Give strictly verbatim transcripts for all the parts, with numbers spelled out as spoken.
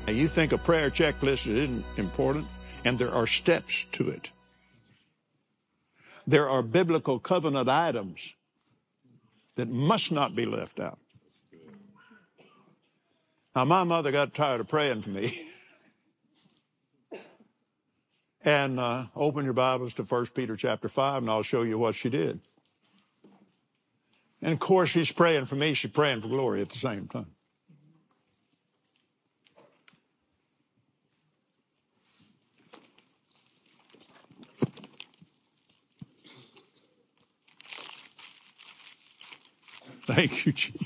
Now, you think a prayer checklist isn't important, and there are steps to it. There are biblical covenant items that must not be left out. Now, my mother got tired of praying for me. And uh, open your Bibles to First Peter chapter five, and I'll show you what she did. And, of course, she's praying for me. She's praying for Glory at the same time. Thank you, Jesus.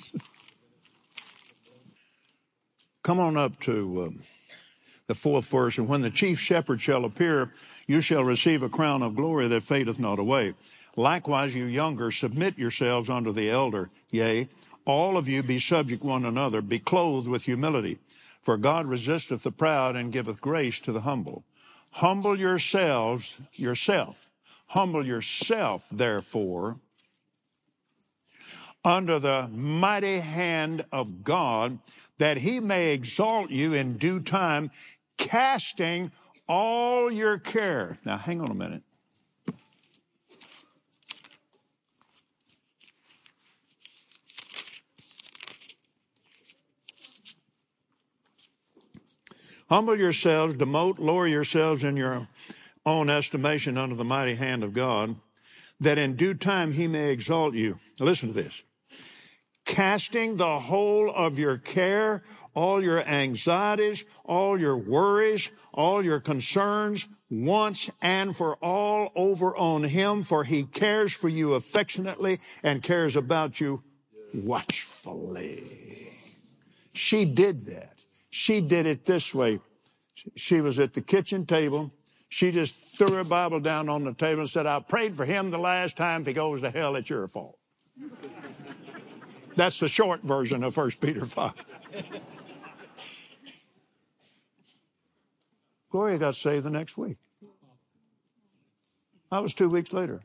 Come on up to um, the fourth verse. And when the chief shepherd shall appear, you shall receive a crown of glory that fadeth not away. Likewise, you younger, submit yourselves unto the elder. Yea, all of you be subject one another, be clothed with humility. For God resisteth the proud and giveth grace to the humble. Humble yourselves, yourself. Humble yourself, therefore, under the mighty hand of God, that he may exalt you in due time, casting all your care. Now, hang on a minute. Humble yourselves, demote, lower yourselves in your own estimation under the mighty hand of God, that in due time he may exalt you. Listen to this. Casting the whole of your care, all your anxieties, all your worries, all your concerns, once and for all over on him, for he cares for you affectionately and cares about you watchfully. She did that. She did it this way. She was at the kitchen table. She just threw her Bible down on the table and said, I prayed for him the last time. If he goes to hell, it's your fault. That's the short version of First Peter five. Gloria got saved the next week. That was two weeks later.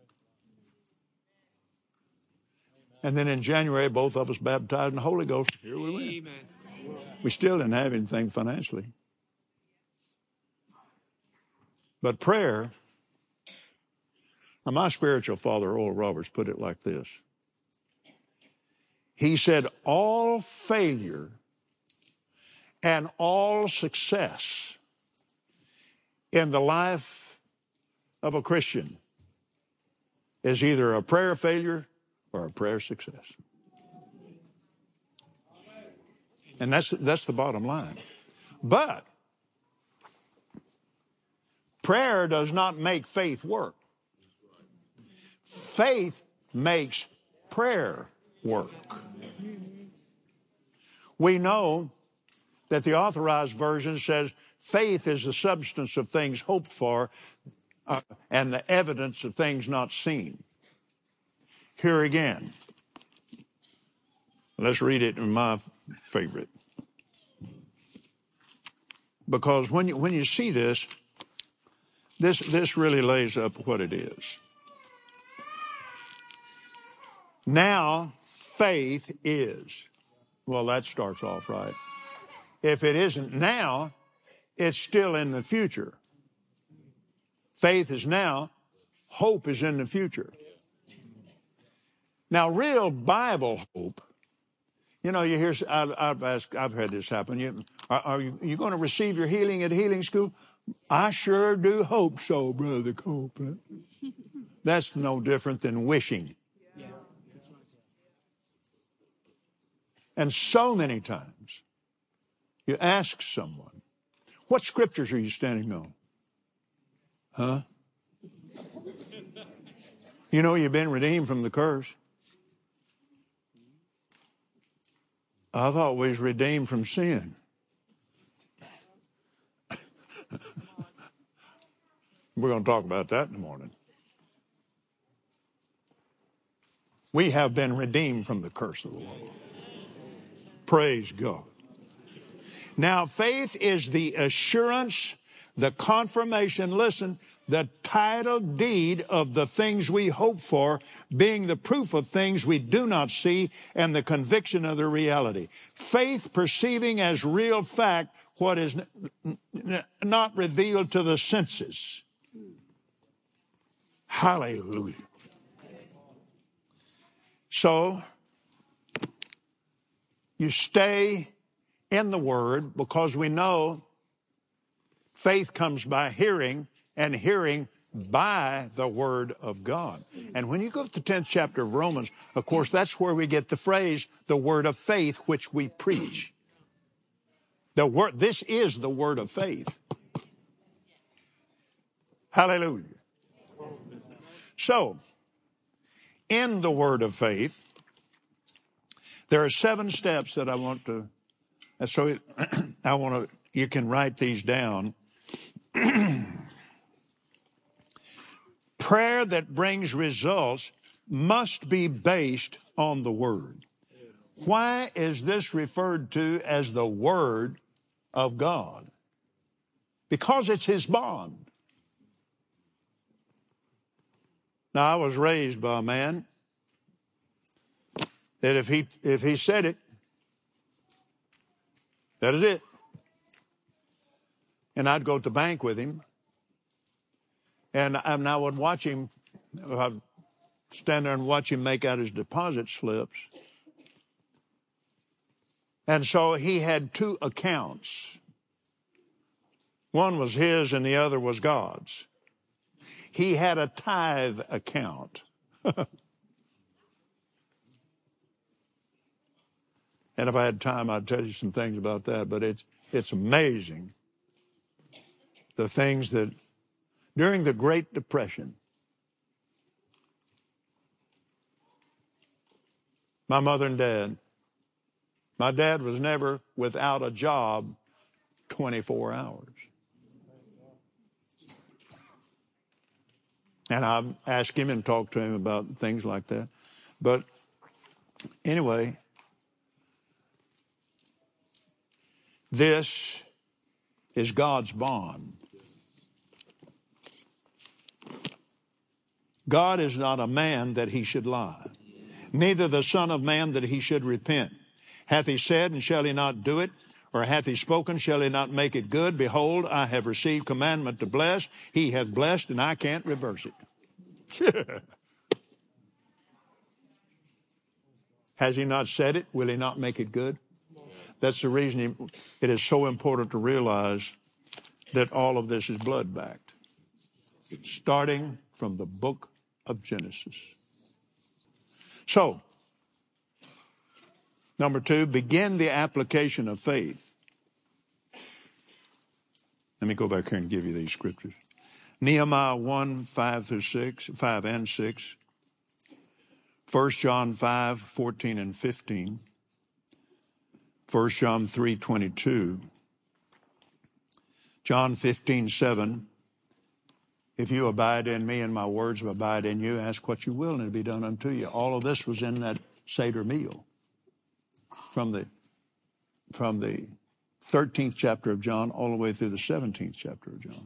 And then in January, both of us baptized in the Holy Ghost. Here we went. Amen. We still didn't have anything financially. But prayer, now my spiritual father, Oral Roberts, put it like this. He said, all failure and all success in the life of a Christian is either a prayer failure or a prayer success. And that's, that's the bottom line. But prayer does not make faith work. Faith makes prayer work. We know that the Authorized Version says faith is the substance of things hoped for uh, and the evidence of things not seen. Here again, let's read it in my favorite. Because when you, when you see this, this, this really lays up what it is. Now, faith is. Well, that starts off right. If it isn't now, it's still in the future. Faith is now. Hope is in the future. Now, real Bible hope, you know, you hear, I've, I've asked, I've had this happen. You, are, are you, you going to receive your healing at healing school? I sure do hope so, Brother Copeland. That's no different than wishing. And so many times you ask someone, what scriptures are you standing on? Huh? You know you've been redeemed from the curse. I thought we was redeemed from sin. We're going to talk about that in the morning. We have been redeemed from the curse of the law. Praise God. Now, faith is the assurance, the confirmation, listen, the title deed of the things we hope for, being the proof of things we do not see and the conviction of the reality. Faith perceiving as real fact what is not revealed to the senses. Hallelujah. So, you stay in the Word because we know faith comes by hearing, and hearing by the Word of God. And when you go to the tenth chapter of Romans, of course, that's where we get the phrase, the word of faith, which we preach. The word, this is the word of faith. Hallelujah. So, in the word of faith, there are seven steps that I want to, so I want to, you can write these down. Prayer that brings results must be based on the Word. Why is this referred to as the Word of God? Because it's His bond. Now, I was raised by a man that if he, if he said it, that is it. And I'd go to the bank with him. And I would watch him, I'd stand there and watch him make out his deposit slips. And so he had two accounts. One was his and the other was God's. He had a tithe account. And if I had time, I'd tell you some things about that. But it's, it's amazing the things that during the Great Depression, my mother and dad, my dad was never without a job twenty-four hours. And I asked him and talked to him about things like that. But anyway, this is God's bond. God is not a man that he should lie, neither the Son of Man that he should repent. Hath he said, and shall he not do it? Or hath he spoken, shall he not make it good? Behold, I have received commandment to bless. He hath blessed, and I can't reverse it. Has he not said it? Will he not make it good? That's the reason he, it is so important to realize that all of this is blood-backed, starting from the book of Genesis. So, number two, begin the application of faith. Let me go back here and give you these scriptures. Nehemiah one, five through six, five and six. First John five, fourteen and fifteen. First John three, twenty-two. John fifteen, seven. If you abide in me and my words abide in you, ask what you will and it'll be done unto you. All of this was in that Seder meal from the, from the thirteenth chapter of John all the way through the seventeenth chapter of John.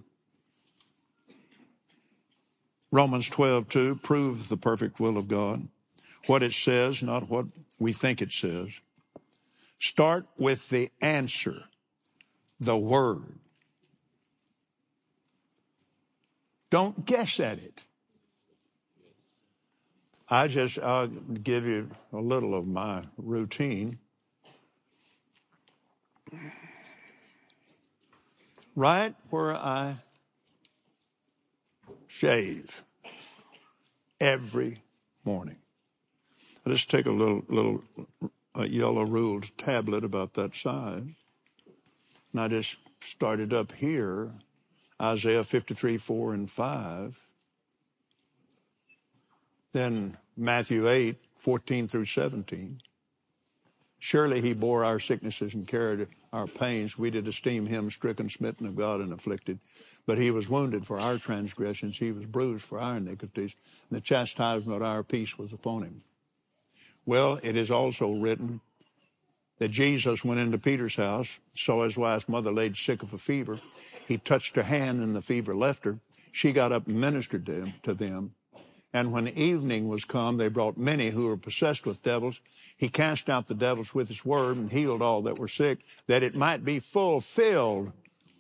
Romans twelve, two, proves the perfect will of God. What it says, not what we think it says. Start with the answer, the Word. Don't guess at it. I just, I'll give you a little of my routine. Right where I shave every morning. I just take a little, little a yellow ruled tablet about that size, and I just started up here. Isaiah fifty-three, four and five. Then Matthew eight, fourteen through seventeen. Surely he bore our sicknesses and carried our pains. We did esteem him stricken, smitten of God, and afflicted. But he was wounded for our transgressions. He was bruised for our iniquities. And the chastisement of our peace was upon him. Well, it is also written that Jesus went into Peter's house, saw his wife's mother laid sick of a fever. He touched her hand and the fever left her. She got up and ministered to them. To them. And when evening was come, they brought many who were possessed with devils. He cast out the devils with his word and healed all that were sick, that it might be fulfilled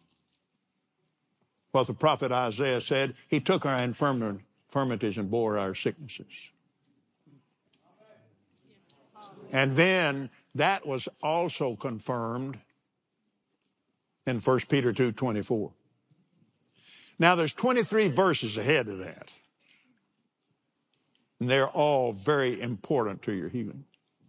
what the prophet Isaiah said. He took our infirmities and bore our sicknesses. And then that was also confirmed in First Peter two twenty-four. Now there's twenty-three verses ahead of that. And they're all very important to your healing.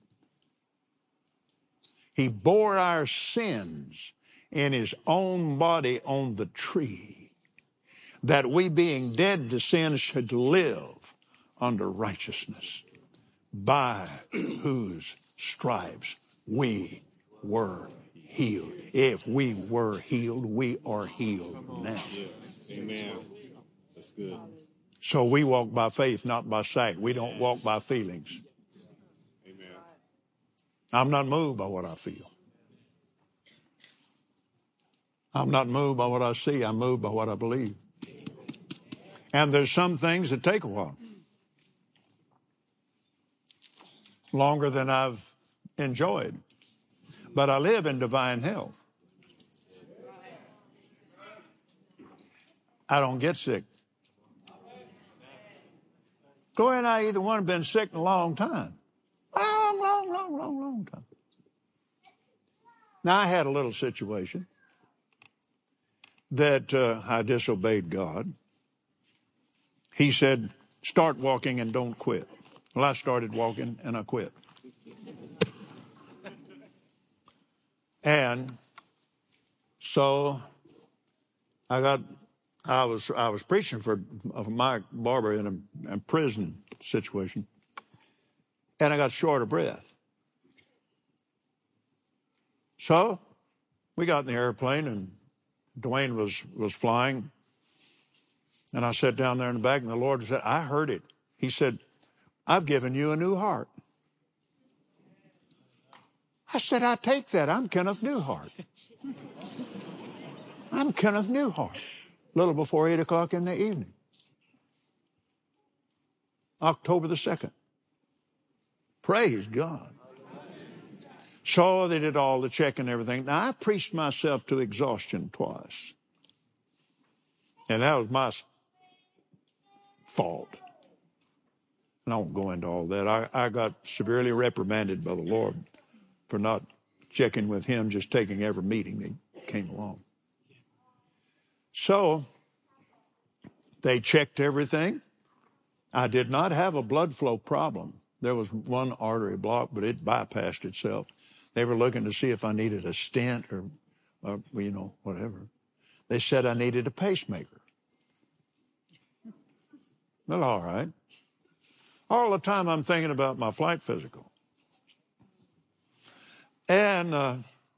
He bore our sins in his own body on the tree, that we being dead to sin should live under righteousness, by whose stripes we were healed. If we were healed, we are healed now. Amen. That's good. So we walk by faith, not by sight. We don't walk by feelings. Amen. I'm not moved by what I feel. I'm not moved by what I see. I'm moved by what I believe. And there's some things that take a while. Longer than I've enjoyed. But I live in divine health. I don't get sick. Gloria and I, either one, have been sick in a long time. Long, long, long, long, long time. Now, I had a little situation that uh, I disobeyed God. He said, start walking and don't quit. Well, I started walking and I quit. And so I got, I was, I was preaching for, for Mike Barber in a, a prison situation, and I got short of breath. So we got in the airplane, and Dwayne was, was flying, and I sat down there in the back, and the Lord said, I heard it. He said, I've given you a new heart. I said, I take that. I'm Kenneth Newhart. I'm Kenneth Newhart. A little before eight o'clock in the evening. October the second. Praise God. So they did all the check and everything. Now, I preached myself to exhaustion twice. And that was my fault. And I won't go into all that. I, I got severely reprimanded by the Lord for not checking with him, just taking every meeting that came along. So they checked everything. I did not have a blood flow problem. There was one artery block, but it bypassed itself. They were looking to see if I needed a stent or, or you know, whatever. They said I needed a pacemaker. Well, all right. All the time I'm thinking about my flight physical. And uh,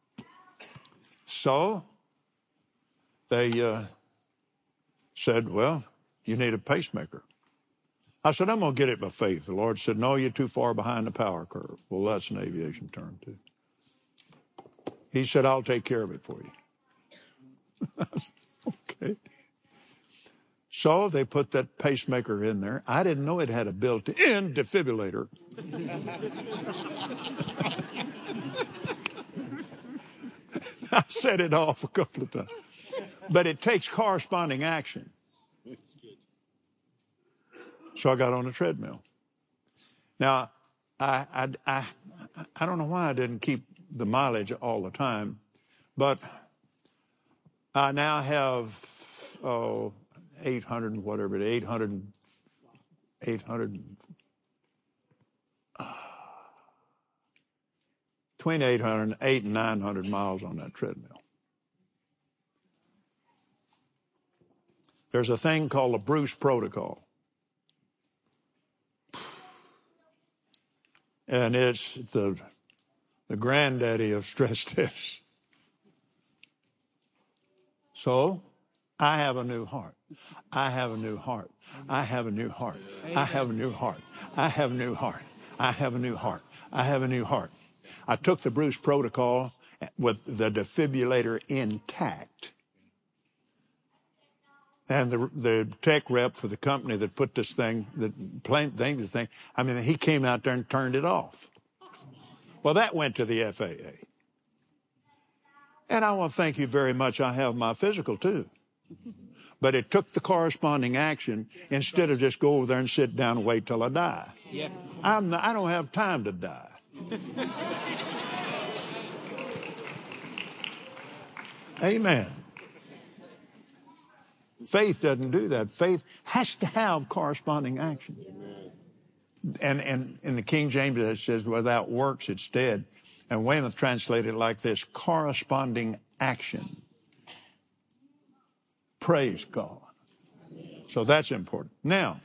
so they uh, said, well, you need a pacemaker. I said, I'm going to get it by faith. The Lord said, no, you're too far behind the power curve. Well, that's an aviation term, too. He said, I'll take care of it for you. I said, okay. So they put that pacemaker in there. I didn't know it had a built-in defibrillator. I set it off a couple of times. But it takes corresponding action. So I got on a treadmill. Now, I, I, I, I don't know why I didn't keep the mileage all the time, but I now have oh, eight hundred and whatever, eight hundred, eight hundred, uh, between eight hundred, eight and nine hundred miles on that treadmill. There's a thing called the Bruce Protocol. And it's the, the granddaddy of stress tests. So, I have a new heart. I have a new heart. I have a new heart. I have a new heart. I have a new heart. I have a new heart. I have a new heart. I took the Bruce Protocol with the defibrillator intact. And the the tech rep for the company that put this thing, that plane thing, this thing, I mean, he came out there and turned it off. Well, that went to the F A A. And I want to thank you very much. I have my physical too. But it took the corresponding action instead of just go over there and sit down and wait till I die. Yeah. I'm not, I don't have time to die. Amen. Faith doesn't do that. Faith has to have corresponding action. And, and in the King James it says, without works it's dead. And Weymouth translated it like this, corresponding action. Praise God. So that's important. Now,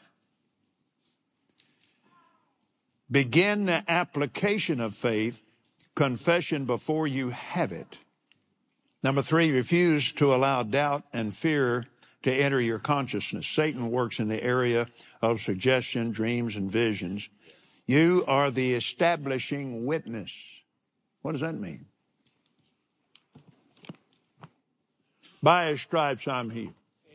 begin the application of faith, confession before you have it. Number three, refuse to allow doubt and fear to enter your consciousness. Satan works in the area of suggestion, dreams, and visions. You are the establishing witness. What does that mean? By his stripes I'm healed.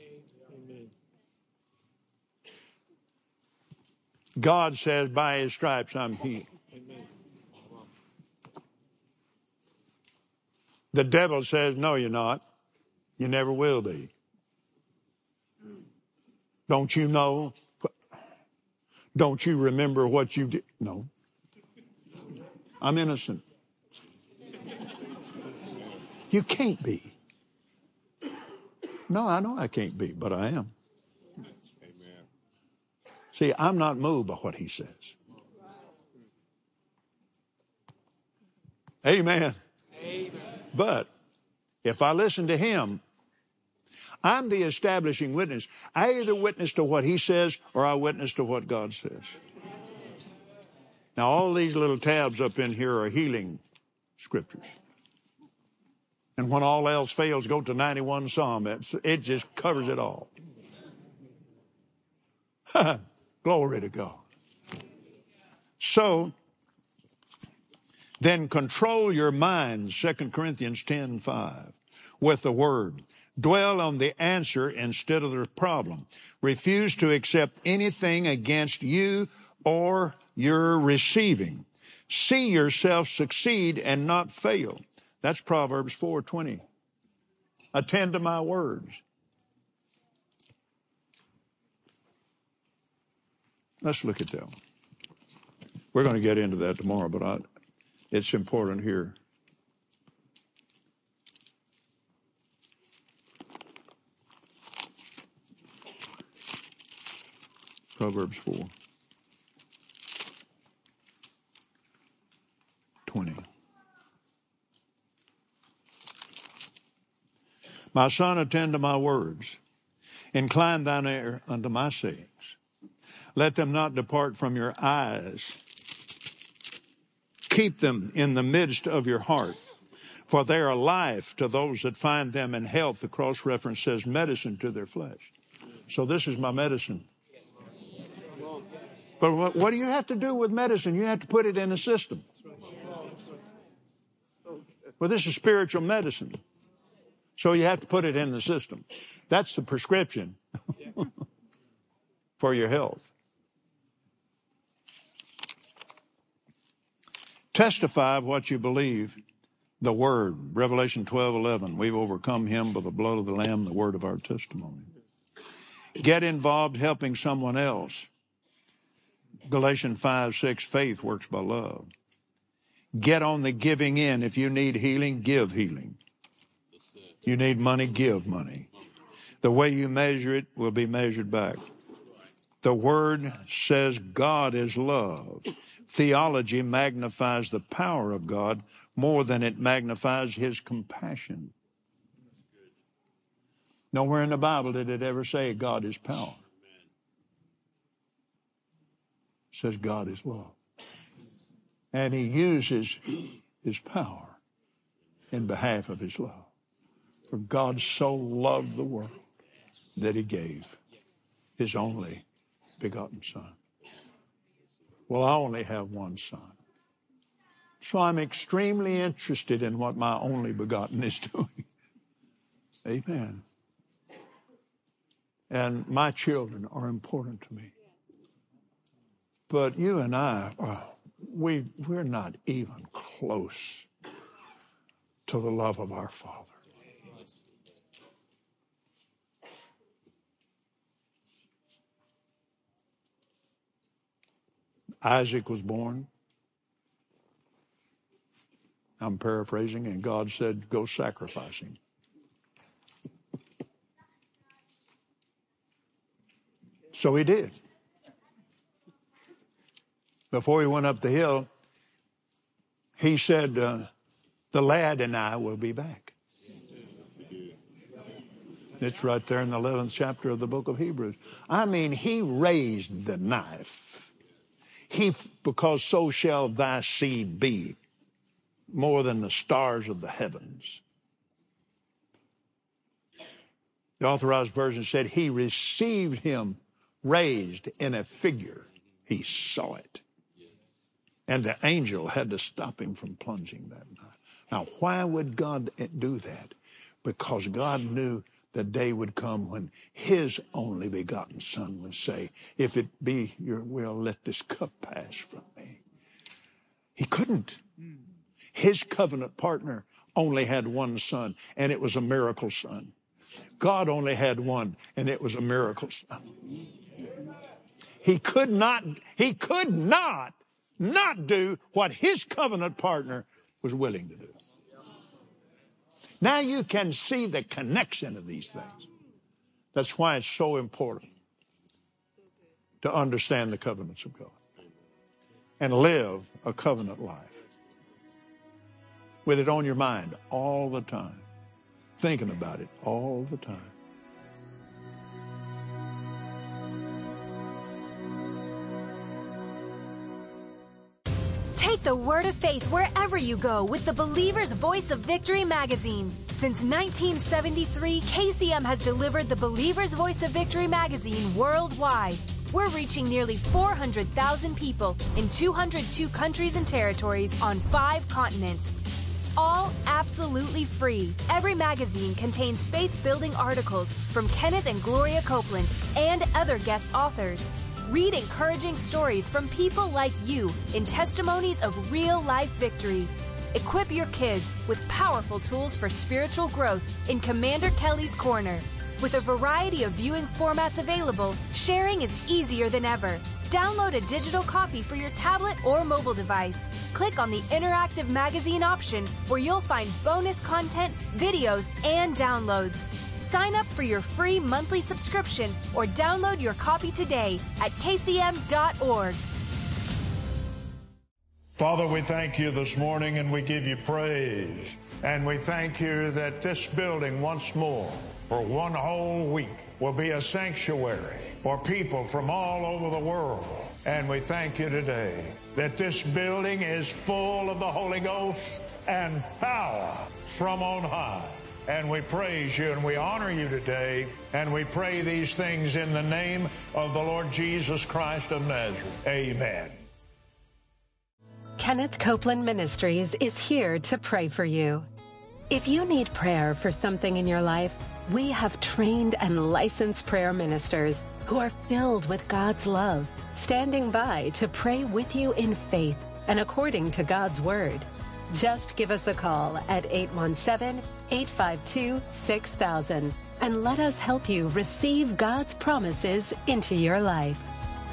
God says, by his stripes I'm healed. The devil says, no, you're not. You never will be. Don't you know? Don't you remember what you did? No. I'm innocent. You can't be. No, I know I can't be, but I am. Amen. See, I'm not moved by what he says. Amen. Amen. But if I listen to him, I'm the establishing witness. I either witness to what he says or I witness to what God says. Now, all these little tabs up in here are healing scriptures. And when all else fails, go to ninety-one Psalm. It, it just covers it all. Glory to God. So, then control your mind, Second Corinthians ten five, with the word. Dwell on the answer instead of the problem. Refuse to accept anything against you or your receiving. See yourself succeed and not fail. That's Proverbs four twenty. Attend to my words. Let's look at that. We're going to get into that tomorrow, but I, it's important here. Proverbs four twenty. My son, attend to my words. Incline thine ear unto my sayings. Let them not depart from your eyes. Keep them in the midst of your heart, for they are life to those that find them, and health. The cross-reference says medicine to their flesh. So this is my medicine. But what, what do you have to do with medicine? You have to put it in a system. Well, this is spiritual medicine. So you have to put it in the system. That's the prescription for your health. Testify of what you believe, the word. Revelation twelve eleven. We've overcome him by the blood of the Lamb, the word of our testimony. Get involved helping someone else. Galatians five six. Faith works by love. Get on the giving in. If you need healing, give healing. You need money, give money. The way you measure it will be measured back. The word says God is love. Theology magnifies the power of God more than it magnifies his compassion. Nowhere in the Bible did it ever say God is power. It says God is love. And he uses his power in behalf of his love. For God so loved the world that he gave his only begotten son. Well, I only have one son. So I'm extremely interested in what my only begotten is doing. Amen. And my children are important to me. But you and I, uh, we, we're not even close to the love of our Father. Isaac was born. I'm paraphrasing, and God said, go sacrifice him. So he did. Before he went up the hill, he said, uh, the lad and I will be back. It's right there in the eleventh chapter of the book of Hebrews. I mean, he raised the knife. He, because so shall thy seed be, more than the stars of the heavens. The Authorized Version said he received him raised in a figure. He saw it. And the angel had to stop him from plunging that knife. Now, why would God do that? Because God knew the day would come when his only begotten Son would say, if it be your will, let this cup pass from me. He couldn't. His covenant partner only had one son, and it was a miracle son. God only had one, and it was a miracle son. He could not, he could not, not do what his covenant partner was willing to do. Now you can see the connection of these things. That's why it's so important to understand the covenants of God and live a covenant life with it on your mind all the time, thinking about it all the time. Take the word of faith wherever you go with the Believer's Voice of Victory magazine. Since nineteen seventy-three, K C M has delivered the Believer's Voice of Victory magazine worldwide. We're reaching nearly four hundred thousand people in two hundred two countries and territories on five continents. All absolutely free. Every magazine contains faith-building articles from Kenneth and Gloria Copeland and other guest authors. Read encouraging stories from people like you in testimonies of real-life victory. Equip your kids with powerful tools for spiritual growth in Commander Kelly's Corner. With a variety of viewing formats available, sharing is easier than ever. Download a digital copy for your tablet or mobile device. Click on the interactive magazine option where you'll find bonus content, videos, and downloads. Sign up for your free monthly subscription or download your copy today at k c m dot org. Father, we thank you this morning and we give you praise. And we thank you that this building once more, for one whole week, will be a sanctuary for people from all over the world. And we thank you today that this building is full of the Holy Ghost and power from on high. And we praise you and we honor you today. And we pray these things in the name of the Lord Jesus Christ of Nazareth. Amen. Kenneth Copeland Ministries is here to pray for you. If you need prayer for something in your life, we have trained and licensed prayer ministers who are filled with God's love, standing by to pray with you in faith and according to God's word. Just give us a call at eight one seven, eight five two, six thousand and let us help you receive God's promises into your life.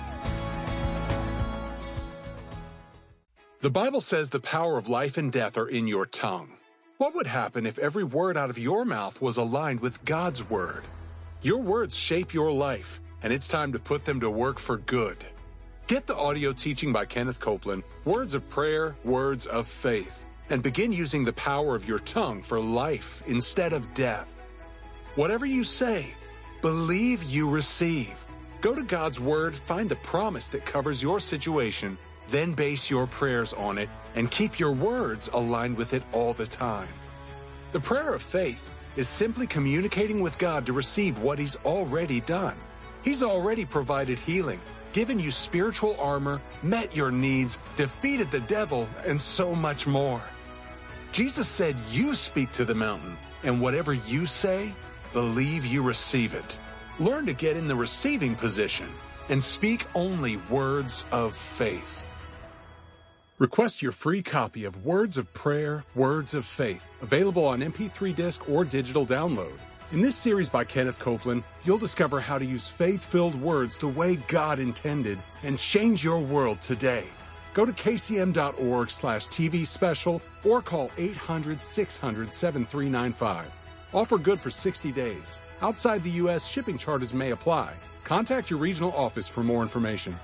The Bible says the power of life and death are in your tongue. What would happen if every word out of your mouth was aligned with God's word? Your words shape your life, and it's time to put them to work for good. Get the audio teaching by Kenneth Copeland, Words of Prayer, Words of Faith, and begin using the power of your tongue for life instead of death. Whatever you say, believe you receive. Go to God's Word, find the promise that covers your situation, then base your prayers on it and keep your words aligned with it all the time. The prayer of faith is simply communicating with God to receive what He's already done. He's already provided healing, given you spiritual armor, met your needs, defeated the devil, and so much more. Jesus said, you speak to the mountain, and whatever you say, believe you receive it. Learn to get in the receiving position and speak only words of faith. Request your free copy of Words of Prayer, Words of Faith, available on M P three disc or digital download. In this series by Kenneth Copeland, you'll discover how to use faith-filled words the way God intended and change your world today. Go to kcm.org slash TV special or call eight hundred, six hundred, seven three nine five. Offer good for sixty days. Outside the U S, shipping charges may apply. Contact your regional office for more information.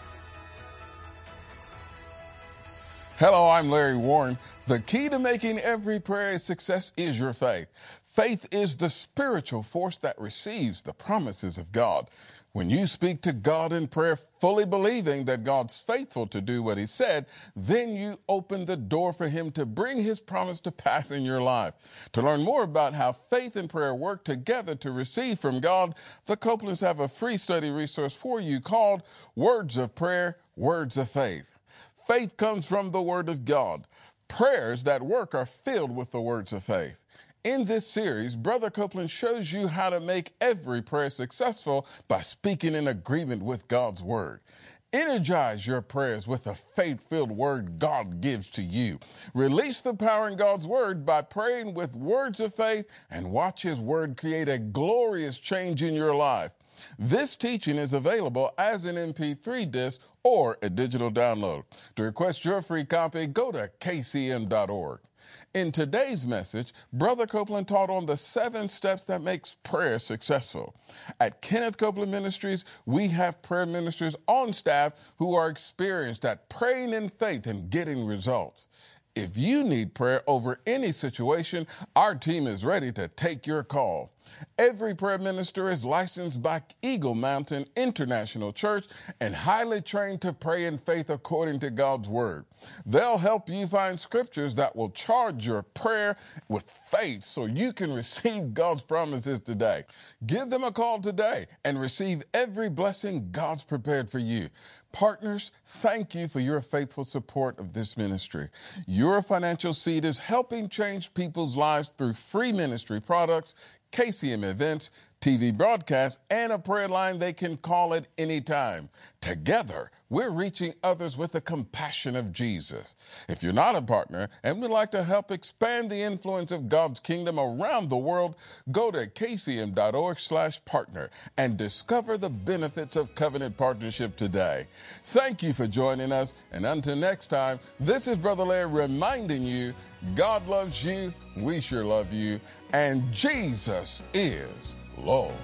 Hello, I'm Larry Warren. The key to making every prayer a success is your faith. Faith is the spiritual force that receives the promises of God. When you speak to God in prayer, fully believing that God's faithful to do what he said, then you open the door for him to bring his promise to pass in your life. To learn more about how faith and prayer work together to receive from God, the Copelands have a free study resource for you called Words of Prayer, Words of Faith. Faith comes from the Word of God. Prayers that work are filled with the words of faith. In this series, Brother Copeland shows you how to make every prayer successful by speaking in agreement with God's Word. Energize your prayers with a faith-filled word God gives to you. Release the power in God's Word by praying with words of faith and watch his Word create a glorious change in your life. This teaching is available as an M P three disc or a digital download. To request your free copy, go to k c m dot org. In today's message, Brother Copeland taught on the seven steps that makes prayer successful. At Kenneth Copeland Ministries, we have prayer ministers on staff who are experienced at praying in faith and getting results. If you need prayer over any situation, our team is ready to take your call. Every prayer minister is licensed by Eagle Mountain International Church and highly trained to pray in faith according to God's Word. They'll help you find scriptures that will charge your prayer with faith so you can receive God's promises today. Give them a call today and receive every blessing God's prepared for you. Partners, thank you for your faithful support of this ministry. Your financial seed is helping change people's lives through free ministry products, K C M events, T V broadcasts, and a prayer line they can call at any time. Together, we're reaching others with the compassion of Jesus. If you're not a partner and would like to help expand the influence of God's kingdom around the world, go to k c m dot org slash partner and discover the benefits of covenant partnership today. Thank you for joining us, and until next time, this is Brother Larry reminding you, God loves you, we sure love you, and Jesus is Lord.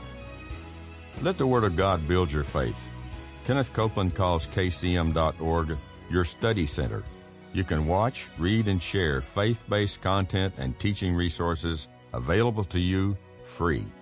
Let the Word of God build your faith. Kenneth Copeland calls k c m dot org your study center. You can watch, read, and share faith-based content and teaching resources available to you free.